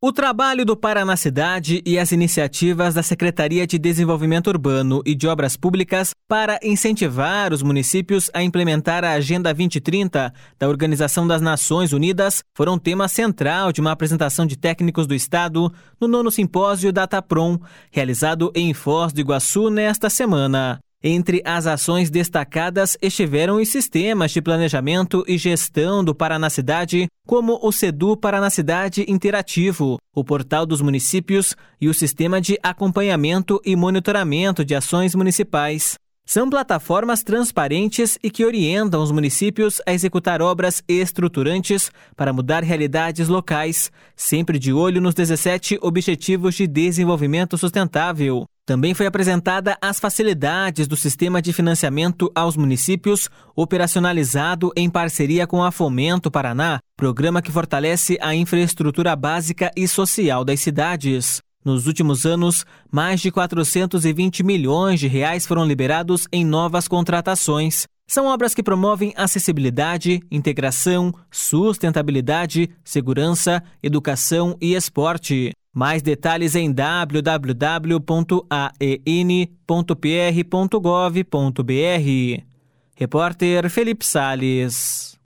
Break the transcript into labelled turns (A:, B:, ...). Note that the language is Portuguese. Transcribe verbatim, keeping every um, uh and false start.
A: O trabalho do Paraná Cidade e as iniciativas da Secretaria de Desenvolvimento Urbano e de Obras Públicas para incentivar os municípios a implementar a Agenda vinte trinta da Organização das Nações Unidas foram tema central de uma apresentação de técnicos do Estado no nono Simpósio Dataprom, realizado em Foz do Iguaçu nesta semana. Entre as ações destacadas estiveram os sistemas de planejamento e gestão do Paraná Cidade, como o Sedu Paraná Cidade Interativo, o Portal dos Municípios e o Sistema de Acompanhamento e Monitoramento de Ações Municipais. São plataformas transparentes e que orientam os municípios a executar obras estruturantes para mudar realidades locais, sempre de olho nos dezessete Objetivos de Desenvolvimento Sustentável. Também foi apresentada as facilidades do sistema de financiamento aos municípios, operacionalizado em parceria com a Fomento Paraná, programa que fortalece a infraestrutura básica e social das cidades. Nos últimos anos, mais de quatrocentos e vinte milhões de reais foram liberados em novas contratações. São obras que promovem acessibilidade, integração, sustentabilidade, segurança, educação e esporte. Mais detalhes em w w w ponto a e n ponto p r ponto gov ponto b r. Repórter Felipe Salles.